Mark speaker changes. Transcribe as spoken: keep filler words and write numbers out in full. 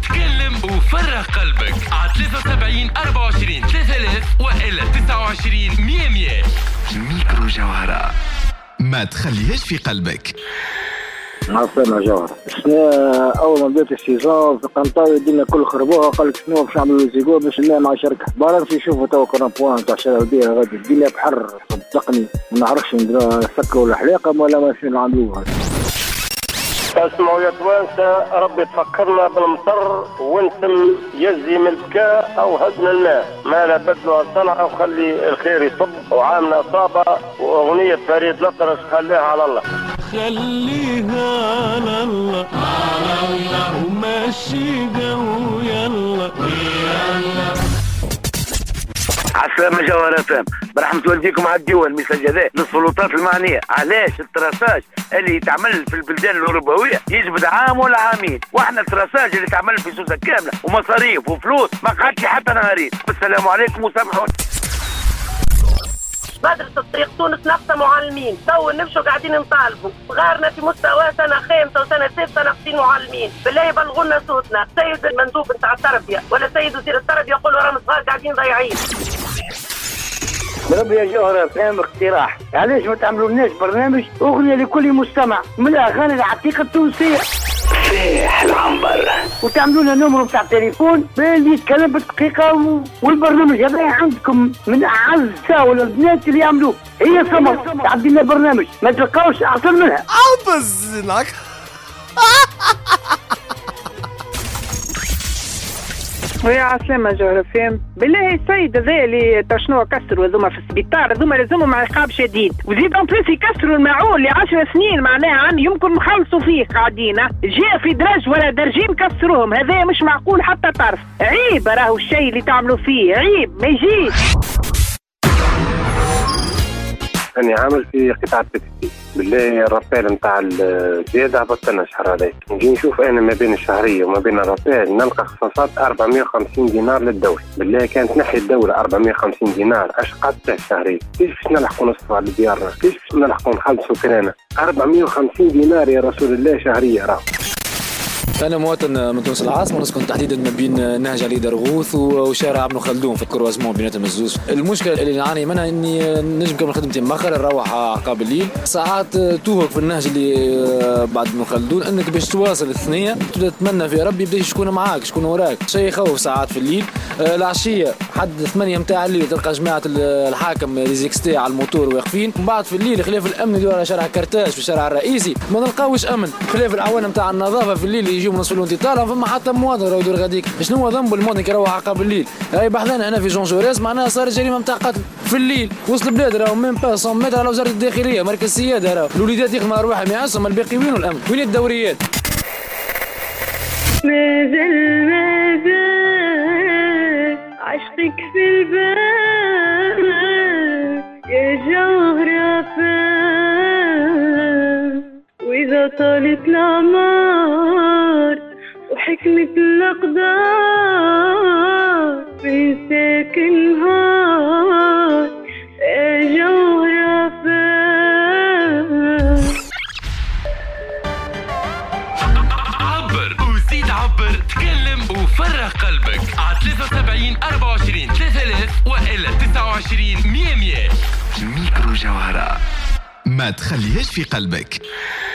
Speaker 1: تكلم وفرغ قلبك على ثلاثة وسبعين أربعة وعشرين ثلاثة آلاف وإلا تسعة وعشرين مية مية. ميكرو جوهرة، ما تخليهاش في قلبك.
Speaker 2: عفوا جوهرة، أول ما بدأت السيزون في قنطاوي الدنيا كل خربوها، قال لك شنو باش نعملوا زيكو باش ننام مع شركة بارنسي. يشوفوا تو كنا بوان تاع شراء بيها غادي الدنيا بحر صدقني، ما نعرفش نسكروا الحليقة ولا ما شنو نعملوها.
Speaker 3: اسمعوا يا توانسة، ربي تفكرنا بالمطر وانتم يزي من البكاء او هزنا الماء، ما لا بدلوا الصنعة وخلي الخير يصب، وعامنا صابة واغنية فريد الأطرش خليها على الله.
Speaker 4: خليها على الله على الله ومشي جو يلا يلا.
Speaker 5: عسلامة جوهرة فهم برحمة والديكم على الدول مسجلات للسلطات المعنية. علاش التراساج اللي يتعمل في البلدان الأوروبية يجبد عام ولا عامين، واحنا التراساج اللي يتعمل في سوسة كاملة ومصاريف وفلوس ما قعدش حتى نهارين. السلام عليكم وسامحوني.
Speaker 6: مدرسة الطريق تونس ناقصة معلمين، تو نمشوا قاعدين نطالبوا، غارنا في مستوى سنة خامسة وسنة ستة ناقصين معلمين، بالله يبلغونا صوتنا. سيد المندوب نتاع التربية ولا سيد وزير التربية يقولوا رانا صغار قاعدين ضايعين.
Speaker 2: بربي يا جوهرة فهم اقتراح، علاش ما تعملوا لناش برنامج أغنية لكل مستمع من الأغاني العتيقة التونسية
Speaker 5: فيح العنبر،
Speaker 2: وتعملوا لنا نمرو بتاع التليفون اللي يتكلم بالدقيقة و... والبرنامج هذا عندكم من أعز ساول البنات اللي يعملوه. هي سمر تعدي لنا برنامج ما تلقاوش أحسن منها.
Speaker 7: أبزنك
Speaker 8: ويا عسلامة جوهرة فهم بالله السيد هذا اللي شنو كسروا هذوما في السبيطار، هذوما لازمهم عقاب شديد، وزيد اون بليس يكسروا المعون اللي عشر سنين معناها يمكن نخلصوا فيه قاعدين، جاء في درج ولا درجين كسروهم، هذا مش معقول حتى طرف. عيب راهو الشيء اللي تعملوا فيه، عيب ما يجيش.
Speaker 3: أنا عامل في قطاع التكستيل، بالله الرابيل نتاع الزيادة هبطنا شهر عليه، نجي نشوف أنا ما بين الشهرية وما بين الرابيل نلقى اختصاصات أربعمائة وخمسين دينار للدولة. بالله كانت تنحي الدولة أربعمائة وخمسين دينار أش قدته الشهرية؟ كيف باش نلحقوا نصرفوا على ديارنا؟ كيف باش نلحقوا نخلصوا كرانا؟ أربعمائة وخمسين دينار يا رسول الله شهرية راهو.
Speaker 9: أنا مواطن من تونس العاصمة، نسكن تحديدا ما بين نهج علي درغوث وشارع ابن خلدون في الكروازمون بيناتهم الزوز. المشكلة اللي نعاني منها إني نجم نكمل خدمتي مأخر نروح عقاب الليل، ساعات توهك في النهج اللي بعد ابن خلدون إنك باش تواصل الثنية تبدأ تتمنى في ربي يبدأ شكون معاك شكون وراك، شيء يخوف ساعات في الليل. العشية حد ثمانية متاع الليل تلقى جماعة الحاكم ريزيكستي على الموتور واقفين، من بعد في الليل خلاف الأمن يدور على شارع كرتاج في الشارع الرئيسي ما نلقاوش أمن، خلاف العوانة متاع النظافة في الليل يجيو من نصف الانتظار فما حتى مواطن راه يدور غاديك. شنو هو ذنب المواطن كي يروح عقاب الليل؟ راهي بحثنا هنا في جون جوريس معناها صار جريمه نتاع قتل في الليل وسط البلاد، راهو ميم با مية متر على وزاره الداخليه مركز السياده، راهو الوليدات يخدموا ارواحهم يعصهم الباقي وين الامن؟ وين الدوريات؟
Speaker 10: مازال مازال عشقك في البال يا جوهرة فان، وإذا طالت الأعمار وحكمة الأقدار في ساكنها يا جوهرة فان.
Speaker 1: عبر وزيد عبر، تكلم وفرغ قلبك على ثلاثة وسبعين أربعة وعشرين ثلاثة آلاف وإلا تسعة وعشرين مية مية. ميكرو جوهرة، ما تخليهاش في قلبك.